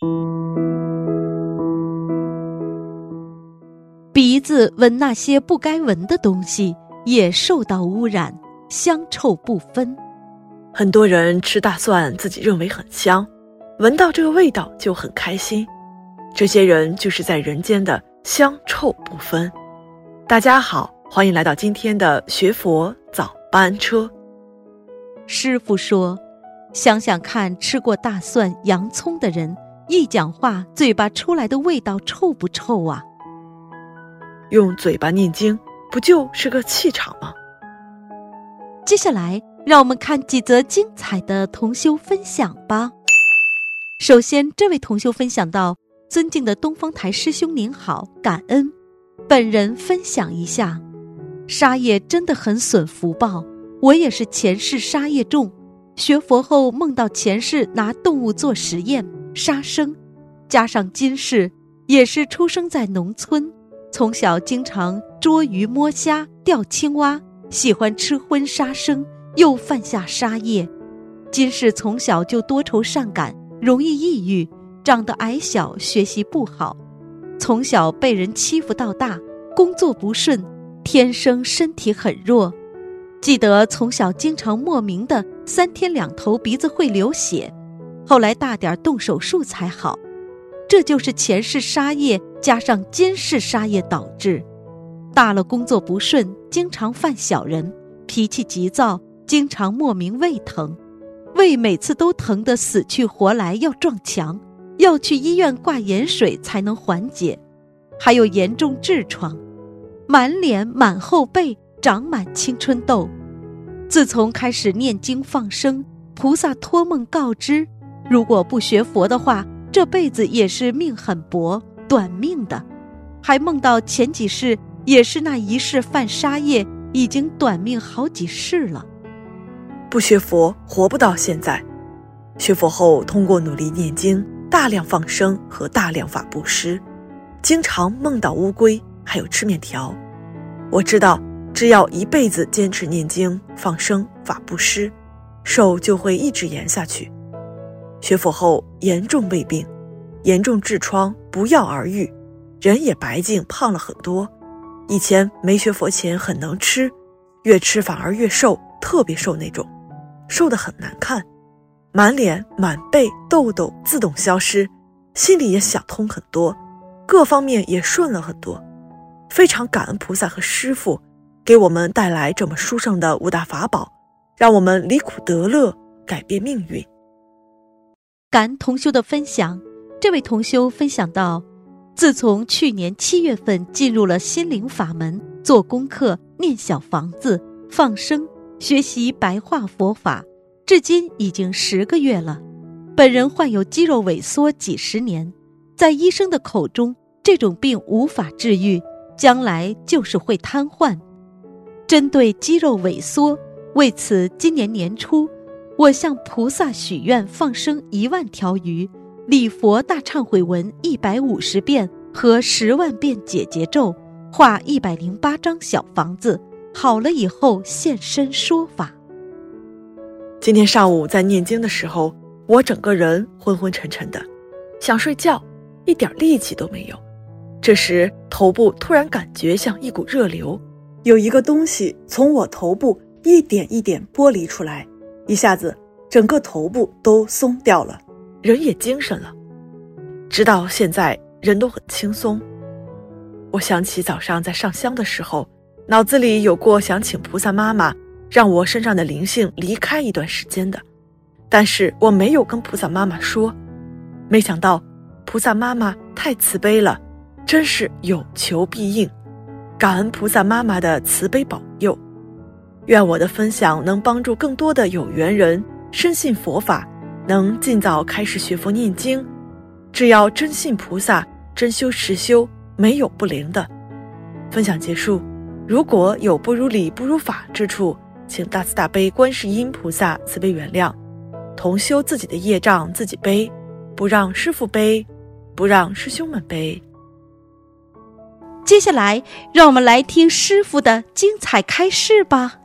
鼻子闻那些不该闻的东西，也受到污染，香臭不分。 很多人吃大蒜自己认为很香，闻到这个味道就很开心，这些人就是在人间的香臭不分。大家好，欢迎来到今天的学佛早班车。 师父说，想想看，吃过大蒜、洋葱的人，一讲话嘴巴出来的味道臭不臭啊？ 用嘴巴念经，不就是个气场吗？ 接下来，让我们看几则精彩的同修分享吧。首先，这位同修分享到：尊敬的东方台师兄您好，感恩。本人分享一下，杀业真的很损福报，我也是前世杀业重，学佛后梦到前世拿动物做实验杀生，加上今世也是出生在农村，从小经常捉鱼摸虾钓青蛙，喜欢吃荤杀生，又犯下杀业。今世从小就多愁善感，容易抑郁，长得矮小，学习不好，从小被人欺负到大，工作不顺，天生身体很弱。记得从小经常莫名的3天2头鼻子会流血，后来大点动手术才好。这就是前世杀业加上今世杀业导致。大了工作不顺，经常犯小人，脾气急躁，经常莫名胃疼，胃每次都疼得死去活来，要撞墙，要去医院挂盐水才能缓解。还有严重痔疮，满脸满后背长满青春痘。自从开始念经放生，菩萨托梦告知，如果不学佛的话，这辈子也是命很薄，短命的。还梦到前几世也是那一世犯杀业，已经短命好几世了。 不学佛活不到现在，学佛后通过努力念经、大量放生和大量法布施，经常梦到乌龟，还有吃面条。我知道只要一辈子坚持念经、放生、法布施，寿就会一直延下去。学佛后严重胃病，严重痔疮不药而愈，人也白净胖了很多。以前没学佛前很能吃，越吃反而越瘦，特别瘦那种，瘦得很难看，满脸满背痘痘自动消失，心里也想通很多，各方面也顺了很多。非常感恩菩萨和师父给我们带来这么殊胜的5大法宝，让我们离苦得乐，改变命运。 感恩同修的分享。这位同修分享到，自从去年7月份进入了心灵法门，做功课、念小房子、放生、学习白话佛法，至今已经10个月了。本人患有肌肉萎缩几十年，在医生的口中，这种病无法治愈，将来就是会瘫痪。针对肌肉萎缩，为此今年年初，我向菩萨许愿放生1万条鱼，礼佛大忏悔文150遍和10万遍解结咒，画108张小房子，好了以后现身说法。 今天上午在念经的时候，我整个人昏昏沉沉的，想睡觉，一点力气都没有。这时头部突然感觉像一股热流，有一个东西从我头部一点一点剥离出来，一下子整个头部都松掉了，人也精神了。直到现在人都很轻松。我想起早上在上香的时候，脑子里有过想请菩萨妈妈让我身上的灵性离开一段时间的，但是我没有跟菩萨妈妈说。没想到菩萨妈妈太慈悲了，真是有求必应，感恩菩萨妈妈的慈悲保佑。愿我的分享能帮助更多的有缘人深信佛法，能尽早开始学佛念经。只要真信菩萨，真修实修，没有不灵的。分享结束，如果有不如理不如法之处，请大慈大悲观世音菩萨慈悲原谅。同修自己的业障自己背，不让师父背，不让师兄们背。 接下来让我们来听师父的精彩开示吧。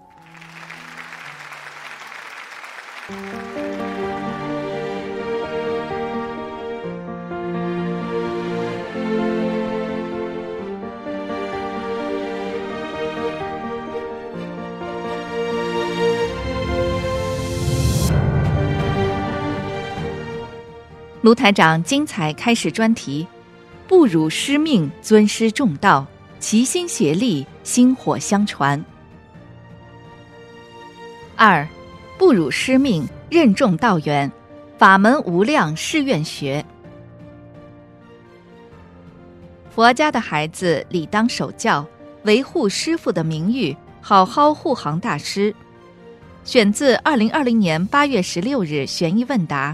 卢台长精彩开始专题：不辱师命，尊师重道，齐心协力，薪火相传。2. 不辱师命，任重道远，法门无量誓愿学。佛家的孩子理当守教，维护师父的名誉，好好护航大师。选自2020年8月16日悬疑问答。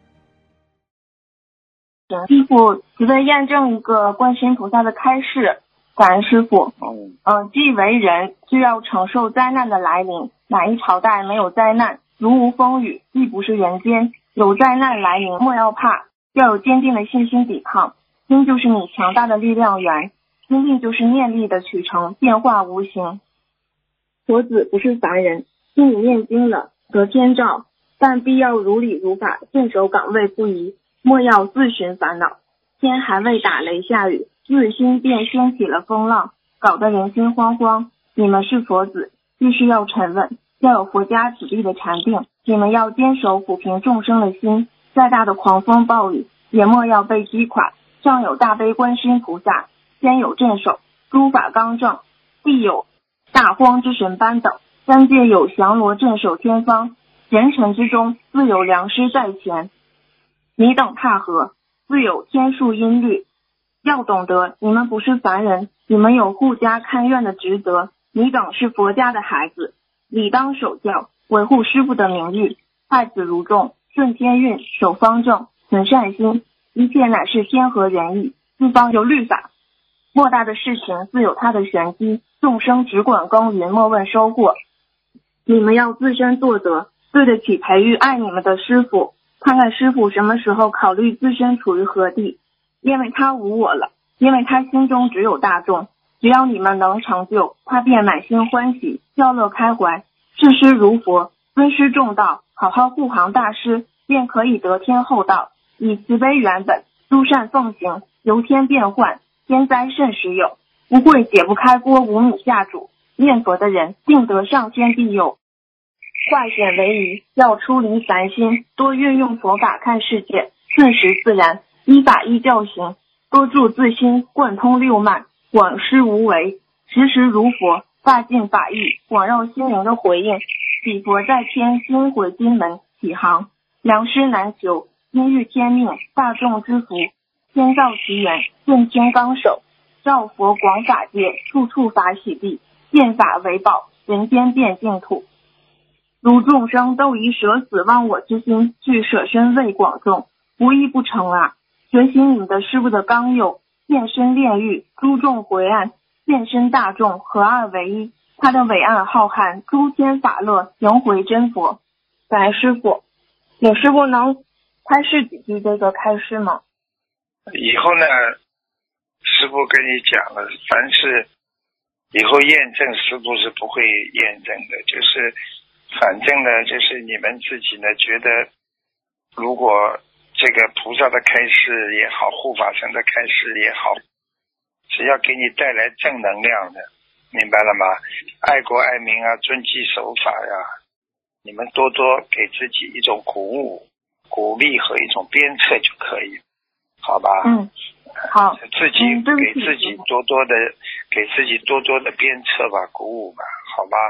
师父只为验证一个观世音菩萨的开示，感恩师父。既为人，就要承受灾难的来临。哪一朝代没有灾难？如无风雨，亦不是人间。有灾难来临，莫要怕，要有坚定的信心抵抗。心就是你强大的力量源，心力就是念力的取成，变化无形。佛子不是凡人，心里念经了，得天照，但必要如理如法，镇守岗位不移。莫要自寻烦恼，天还未打雷下雨，自心便掀起了风浪，搞得人心惶惶。你们是佛子，必须要沉稳，要有佛家子弟的禅定。你们要坚守抚平众生的心，再大的狂风暴雨也莫要被击垮。上有大悲观世音菩萨，天有镇守，诸法刚正，地有大荒之神班等，三界有降罗镇守天方，人尘之中自有良师在前。你等踏合，自有天数音律。要懂得，你们不是凡人，你们有护家看院的职责。你等是佛家的孩子，理当守教，维护师父的名誉，爱子如重，顺天运，守方正，存善心。一切乃是天和人意，四方有律法。莫大的事情自有它的玄机，众生只管耕耘，莫问收获。你们要自身作则，对得起培育爱你们的师父。看看师父什么时候考虑自身处于何地，因为他无我了，因为他心中只有大众。只要你们能成就，他便满心欢喜，笑乐开怀。视师如佛，尊师重道，好好护航大师，便可以得天厚道。以慈悲原本，诸善奉行，由天变幻，天灾甚时有。不会解不开锅，无米下煮。念佛的人，定得上天庇佑。化险为夷，要出离凡心，多运用佛法看世界，顺时自然，依法依教行，多助自心，贯通六脉，广施无为，时时如佛，大尽法义，广绕心灵的回应。彼佛在天，心回金门，起航。良师难求，因遇天命，大众之福。天造其源，顺天纲手，照佛广法界，处处法喜地，见法为宝，人间变净土。如众生都以舍死忘我之心去舍身为广众，无一不成啊！学习你们的师父的纲要，现身炼狱，诸众回岸，现身大众，合二为一。他的伟岸浩瀚，诸天法乐，迎回真佛。感恩师父，请师父能开示几句这个开示吗？ 以后呢，师父跟你讲了，凡是以后验证，师父是不会验证的，就是反正呢，就是你们自己呢觉得，如果这个菩萨的开示也好，护法神的开示也好，只要给你带来正能量的，明白了吗？爱国爱民啊，遵纪守法呀，你们多多给自己一种鼓舞、鼓励和一种鞭策就可以，好吧？ 好， 自己给自己多多的鞭策吧，鼓舞吧，好吧？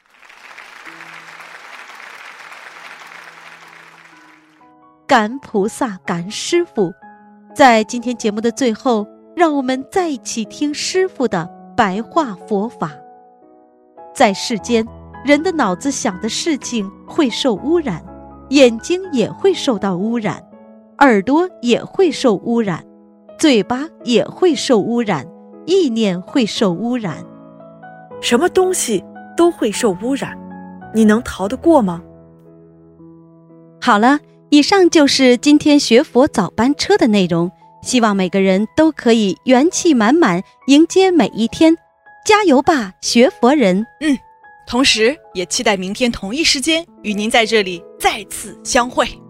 感恩菩萨，感恩师父。在今天节目的最后，让我们再一起听师父的白话佛法。在世间，人的脑子想的事情会受污染，眼睛也会受到污染，耳朵也会受污染，嘴巴也会受污染，意念会受污染。 什么东西都会受污染，你能逃得过吗？ 好了，以上就是今天学佛早班车的内容，希望每个人都可以元气满满迎接每一天，加油吧，学佛人！ 同时也期待明天同一时间与您在这里再次相会。